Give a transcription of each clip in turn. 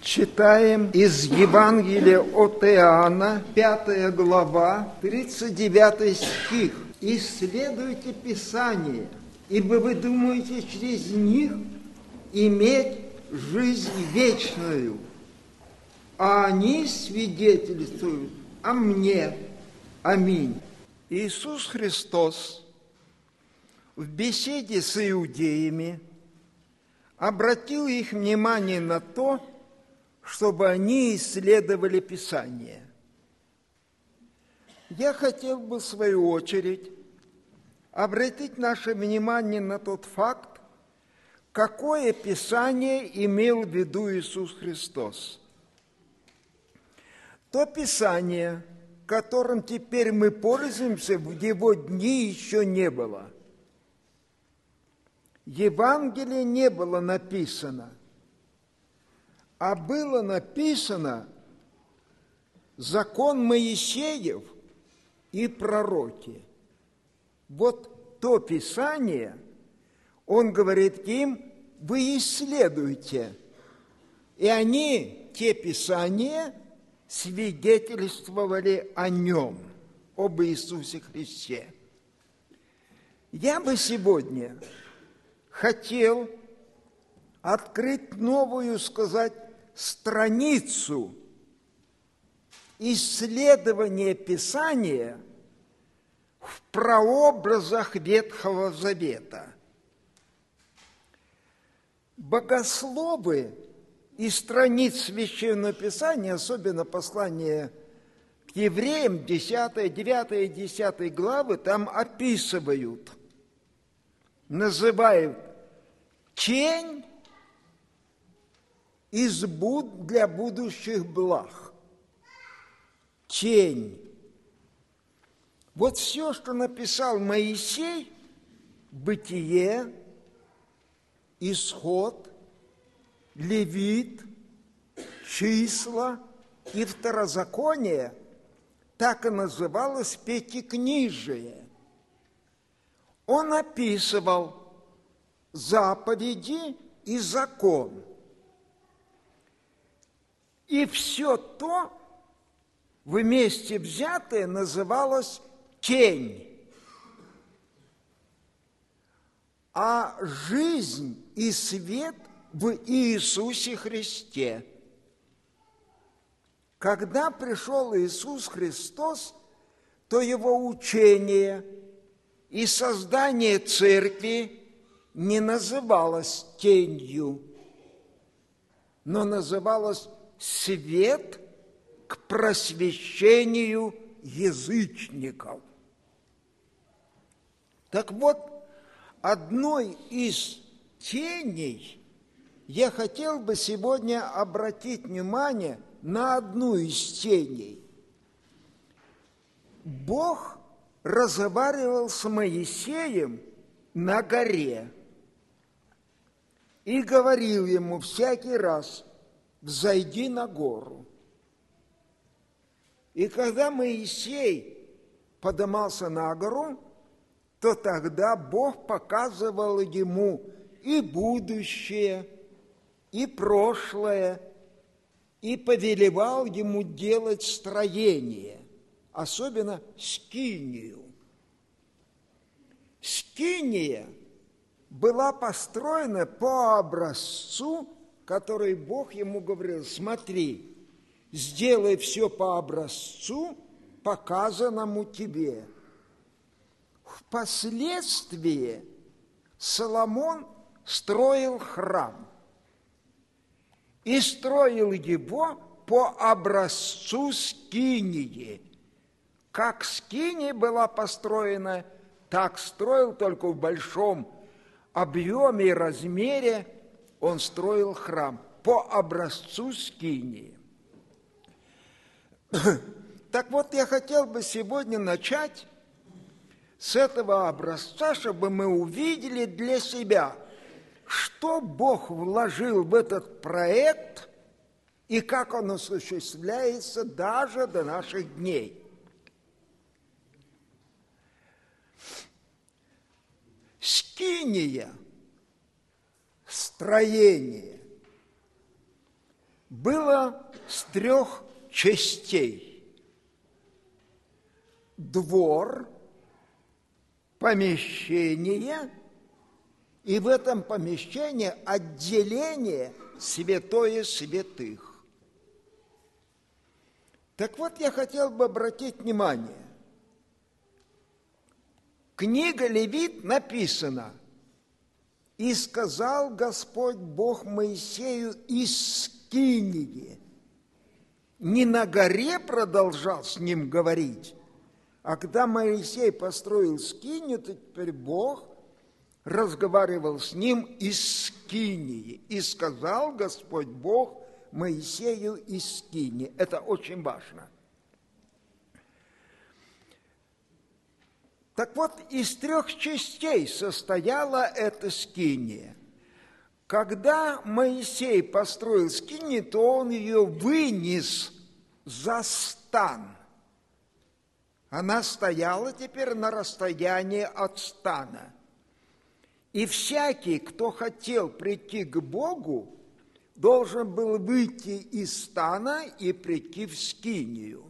Читаем из Евангелия от Иоанна, 5 глава, 39 стих. «Исследуйте Писание, ибо вы думаете через них иметь жизнь вечную, а они свидетельствуют о мне». Аминь. Иисус Христос в беседе с иудеями обратил их внимание на то, чтобы они исследовали Писание. Я хотел бы, в свою очередь, обратить наше внимание на тот факт, какое Писание имел в виду Иисус Христос. То Писание, которым теперь мы пользуемся, в Его дни еще не было. Евангелие не было написано, а было написано закон Моисеев и пророки. Вот то Писание, он говорит им, вы исследуйте. И они, те Писания, свидетельствовали о Нем, об Иисусе Христе. Я бы сегодня хотел открыть новую, страницу исследования Писания в прообразах Ветхого Завета. Богословы из страниц Священного Писания, особенно послание к евреям, 10, 9 и 10 главы, там описывают, называют тень для будущих благ. Тень. Вот все, что написал Моисей, Бытие, Исход, Левит, Числа и Второзаконие, так и называлось Пятикнижие. Он описывал заповеди и закон. И все то вместе взятое называлось тень. А жизнь и свет в Иисусе Христе. Когда пришел Иисус Христос, то Его учение и создание церкви не называлось тенью, но называлось свет к просвещению язычников. Так вот, одной из теней я хотел бы сегодня обратить внимание на одну из теней. Бог разговаривал с Моисеем на горе и говорил ему всякий раз: «Взойди на гору». И когда Моисей поднимался на гору, то тогда Бог показывал ему и будущее, и прошлое, и повелевал ему делать строение, особенно скинию. Скиния была построена по образцу, который Бог ему говорил: смотри, сделай все по образцу, показанному тебе. Впоследствии Соломон строил храм и строил его по образцу скинии. Как скиния была построена, так строил, только в большом объеме и размере он строил храм по образцу скинии. Так вот, я хотел бы сегодня начать с этого образца, чтобы мы увидели для себя, что Бог вложил в этот проект и как он осуществляется даже до наших дней. Скиния, строение, было с 3 частей. Двор, помещение, и в этом помещении отделение святое святых. Так вот, я хотел бы обратить внимание. Книга Левит написано: «И сказал Господь Бог Моисею из Скинии». Не на горе продолжал с ним говорить, а когда Моисей построил Скинию, то теперь Бог разговаривал с ним из Скинии. «И сказал Господь Бог Моисею из Скинии». Это очень важно. Так вот, из 3 частей состояла эта скиния. Когда Моисей построил скинию, то он ее вынес за стан. Она стояла теперь на расстоянии от стана. И всякий, кто хотел прийти к Богу, должен был выйти из стана и прийти в скинию.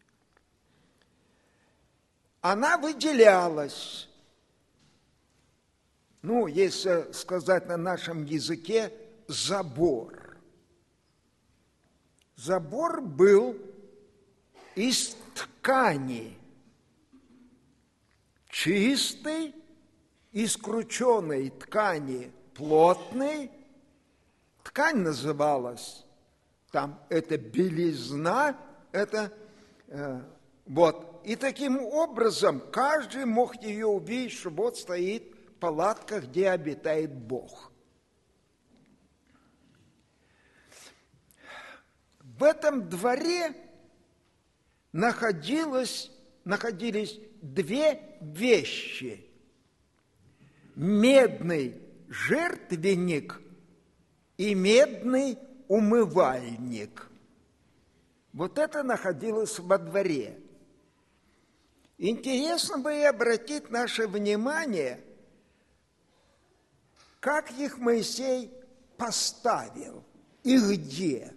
Она выделялась, если сказать на нашем языке, забор. Забор был из ткани, чистой, из крученой ткани, плотной. Ткань называлась, это белизна, И таким образом каждый мог ее увидеть, что вот стоит палатка, где обитает Бог. В этом дворе находились 2 вещи: медный жертвенник и медный умывальник. Вот это находилось во дворе. Интересно бы и обратить наше внимание, как их Моисей поставил и где.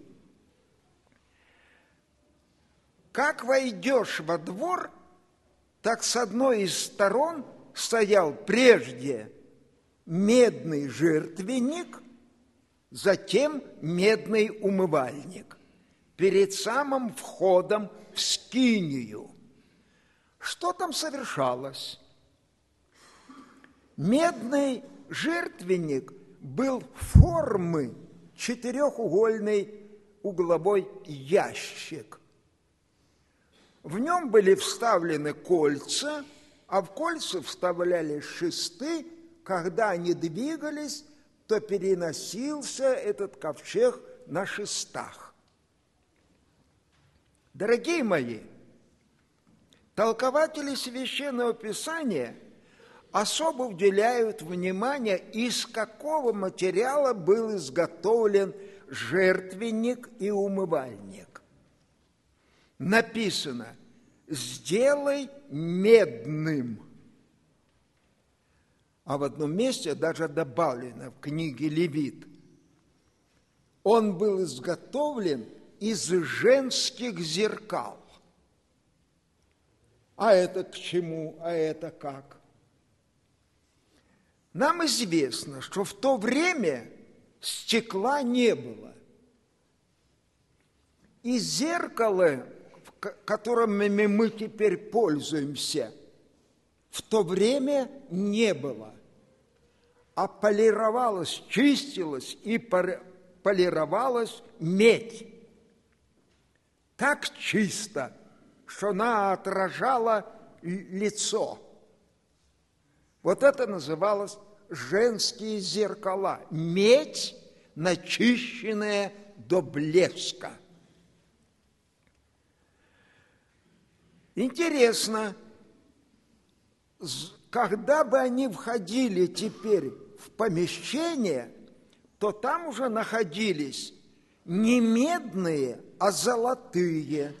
Как войдешь во двор, так с одной из сторон стоял прежде медный жертвенник, затем медный умывальник, перед самым входом в скинию. Что там совершалось? Медный жертвенник был формы 4-угольный угловой ящик. В нем были вставлены кольца, а в кольца вставлялись шесты. Когда они двигались, то переносился этот ковчег на шестах. Дорогие мои, толкователи Священного Писания особо уделяют внимание, из какого материала был изготовлен жертвенник и умывальник. Написано: «Сделай медным». А в одном месте даже добавлено в книге Левит: он был изготовлен из женских зеркал. А это к чему? А это как? Нам известно, что в то время стекла не было. И зеркало, которыми мы теперь пользуемся, в то время не было. А полировалась, чистилась и полировалась медь. Так чисто, что она отражала лицо. Вот это называлось женские зеркала. Медь, начищенная до блеска. Интересно, когда бы они входили теперь в помещение, то там уже находились не медные, а золотые.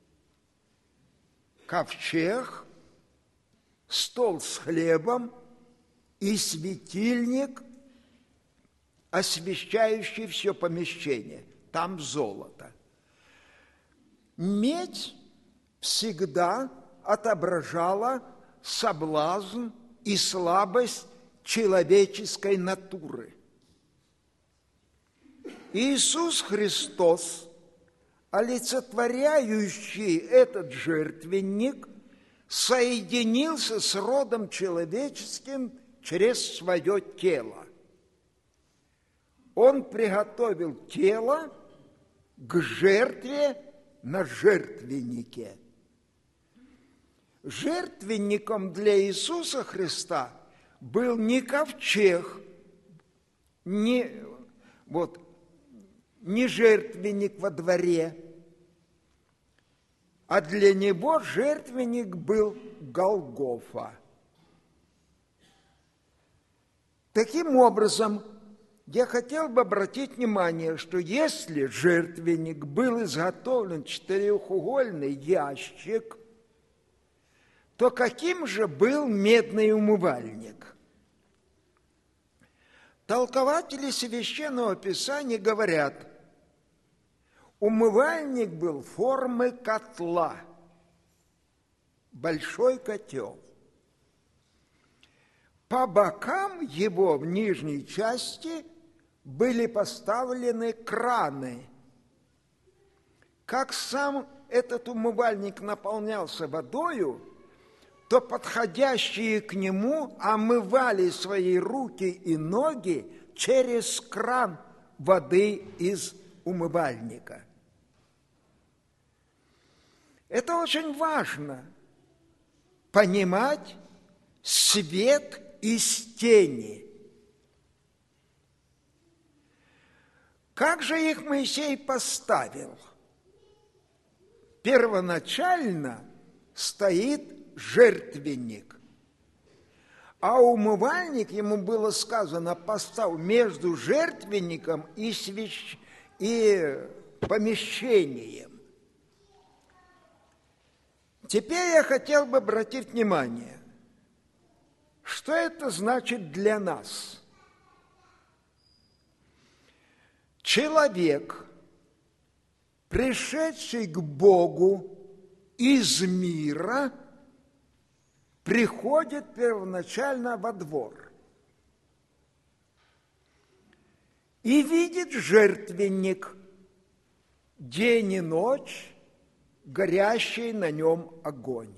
Ковчег, стол с хлебом и светильник, освещающий все помещение. там золото. Медь всегда отображала соблазн и слабость человеческой натуры. Иисус Христос, олицетворяющий этот жертвенник, соединился с родом человеческим через свое тело. Он приготовил тело к жертве на жертвеннике. Жертвенником для Иисуса Христа был не ковчег, не жертвенник во дворе, а для него жертвенник был Голгофа. Таким образом, я хотел бы обратить внимание, что если жертвенник был изготовлен четырехугольный ящик, то каким же был медный умывальник? Толкователи Священного Писания говорят, умывальник был формы котла, большой котел. По бокам его в нижней части были поставлены краны. Как сам этот умывальник наполнялся водою, то подходящие к нему омывали свои руки и ноги через кран воды из умывальника. Это очень важно – понимать свет из тени. Как же их Моисей поставил? Первоначально стоит жертвенник, а умывальник, ему было сказано, поставь между жертвенником и помещением. Теперь я хотел бы обратить внимание, что это значит для нас. Человек, пришедший к Богу из мира, приходит первоначально во двор и видит жертвенник, день и ночь, горящий на нем огонь.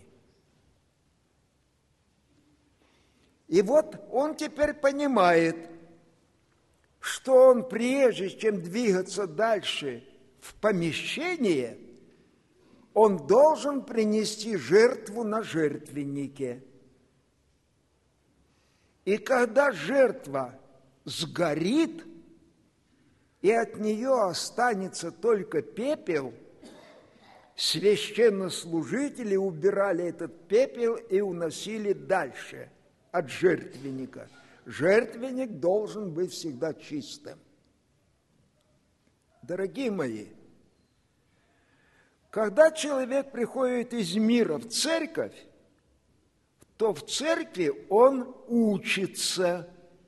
И вот он теперь понимает, что он, прежде чем двигаться дальше в помещение, он должен принести жертву на жертвеннике. И когда жертва сгорит, и от нее останется только пепел, священнослужители убирали этот пепел и уносили дальше от жертвенника. Жертвенник должен быть всегда чистым. Дорогие мои, когда человек приходит из мира в церковь, то в церкви он учится.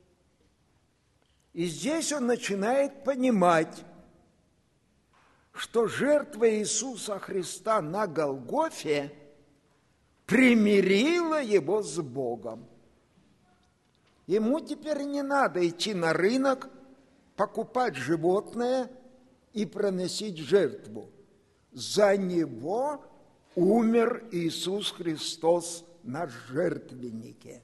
И здесь он начинает понимать, что жертва Иисуса Христа на Голгофе примирила его с Богом. Ему теперь не надо идти на рынок, покупать животное и проносить жертву. За него умер Иисус Христос на жертвеннике.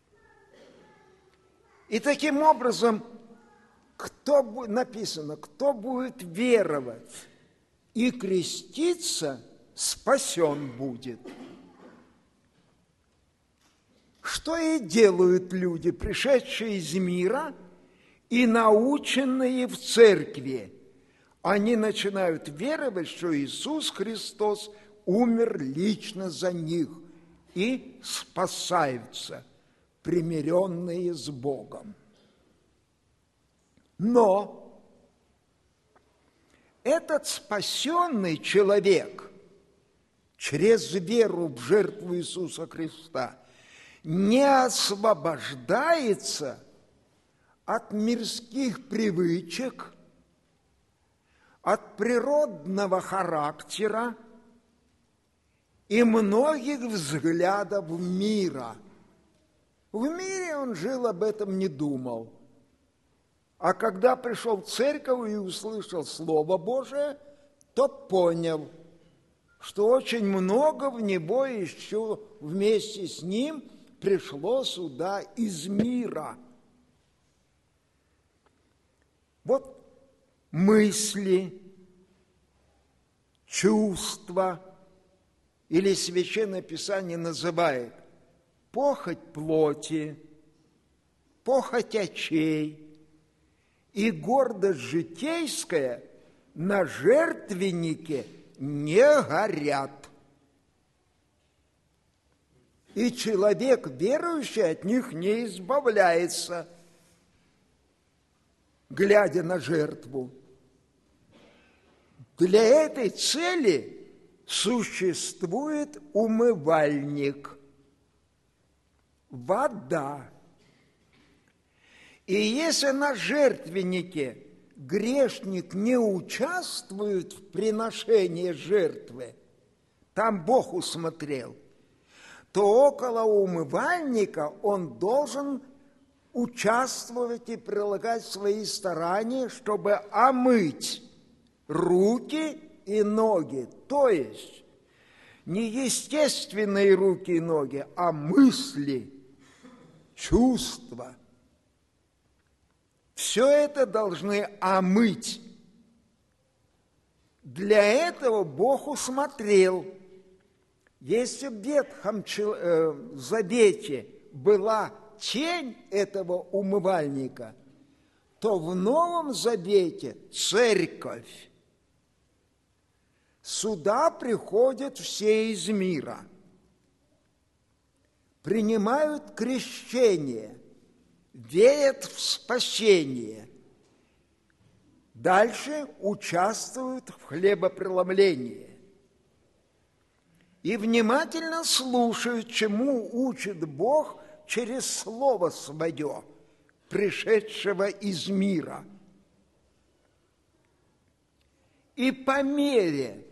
И таким образом, написано, кто будет веровать и креститься, спасен будет. Что и делают люди, пришедшие из мира и наученные в церкви. Они начинают веровать, что Иисус Христос умер лично за них и спасаются, примиренные с Богом. Но этот спасенный человек через веру в жертву Иисуса Христа не освобождается от мирских привычек, от природного характера и многих взглядов мира. В мире он жил, об этом не думал. А когда пришел в церковь и услышал Слово Божие, то понял, что очень много в него еще вместе с ним пришло сюда из мира. Вот мысли, чувства, или Священное Писание называет похоть плоти, похоть очей и гордость житейская на жертвеннике не горят. И человек, верующий, от них не избавляется, глядя на жертву. Для этой цели существует умывальник, вода. И если на жертвеннике грешник не участвует в приношении жертвы, там Бог усмотрел, то около умывальника он должен участвовать и прилагать свои старания, чтобы омыть руки и ноги. То есть не естественные руки и ноги, а мысли, чувства. Все это должны омыть. Для этого Бог усмотрел, если в Ветхом Завете была тень этого умывальника, то в Новом Завете церковь. Сюда приходят все из мира, принимают крещение, верят в спасение, дальше участвуют в хлебопреломлении и внимательно слушают, чему учит Бог через Слово Свое, пришедшего из мира. И по мере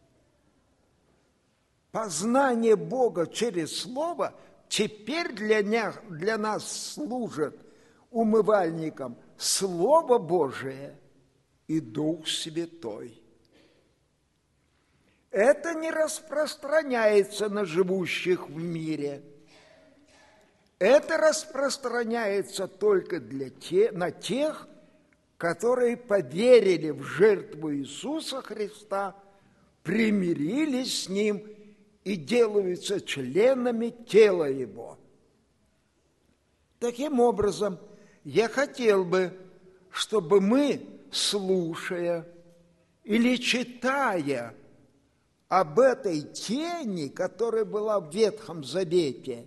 познания Бога через Слово теперь для нас служит умывальником Слово Божие и Дух Святой. Это не распространяется на живущих в мире. Это распространяется только на тех, которые поверили в жертву Иисуса Христа, примирились с Ним и делаются членами тела Его. Таким образом, я хотел бы, чтобы мы, слушая или читая об этой тени, которая была в Ветхом Завете,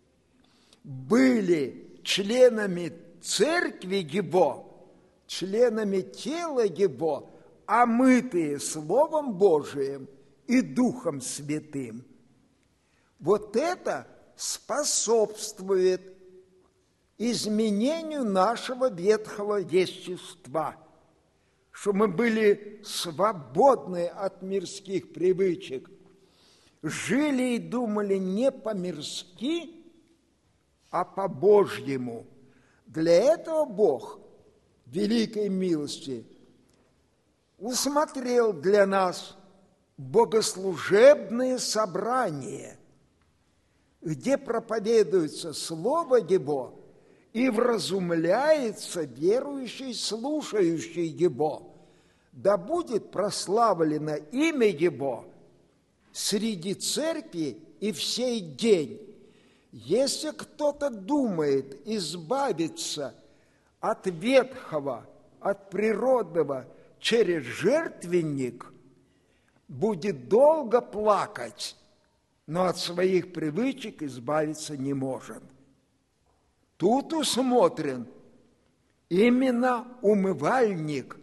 были членами церкви Его, членами тела Его, омытые Словом Божиим и Духом Святым. Вот это способствует изменению нашего ветхого естества, что мы были свободны от мирских привычек, жили и думали не по-мирски, а по-божьему. Для этого Бог великой милости усмотрел для нас богослужебные собрания, где проповедуется Слово Его и вразумляется верующий, слушающий Его. Да будет прославлено имя Его среди церкви и в сей день. Если кто-то думает избавиться от ветхого, от природного через жертвенник, будет долго плакать, но от своих привычек избавиться не может. Тут усмотрен именно умывальник.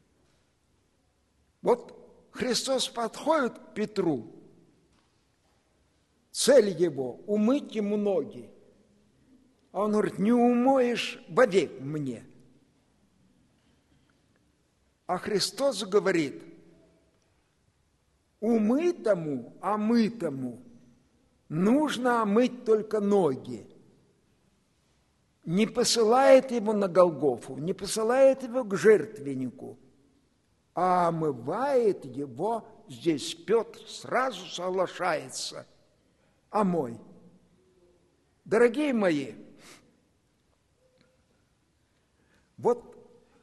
Вот Христос подходит к Петру, цель его – умыть ему ноги. А он говорит: не умоешь вовек мне. А Христос говорит, умытому, омытому нужно омыть только ноги. Не посылает его на Голгофу, не посылает его к жертвеннику, а омывает его здесь. Петр сразу соглашается: омой. Дорогие мои, вот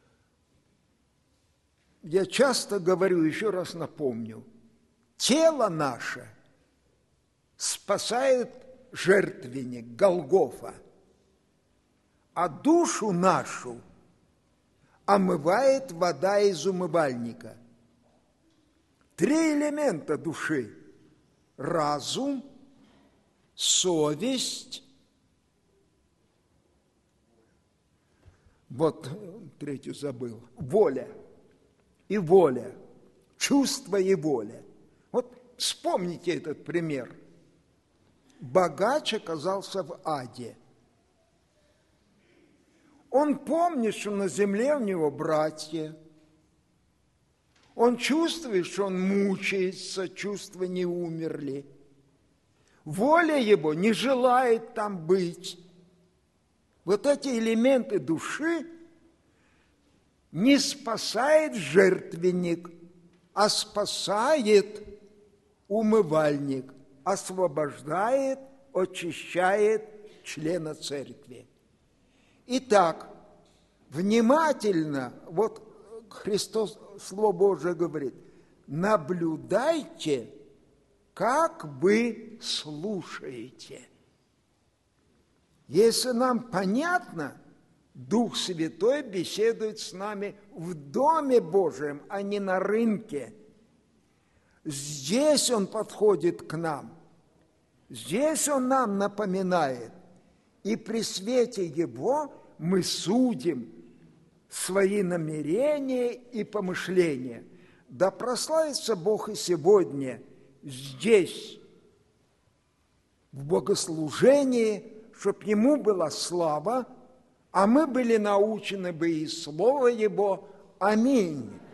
я часто говорю, еще раз напомню, тело наше спасает жертвенник, Голгофа, а душу нашу омывает вода из умывальника. 3 элемента души: разум, совесть, вот третью забыл, воля. И воля, чувство и воля. Вот вспомните этот пример. Богач оказался в аде. Он помнит, что на земле у него братья. Он чувствует, что он мучается, чувства не умерли. Воля его не желает там быть. Вот эти элементы души не спасает жертвенник, а спасает умывальник, освобождает, очищает члена церкви. Итак, внимательно, вот Христос, Слово Божие говорит, наблюдайте, как вы слушаете. Если нам понятно, Дух Святой беседует с нами в Доме Божьем, а не на рынке. Здесь Он подходит к нам, здесь Он нам напоминает, и при свете Его мы судим свои намерения и помышления. Да прославится Бог и сегодня здесь, в богослужении, чтоб Ему была слава, а мы были научены бы из Слова Его. Аминь.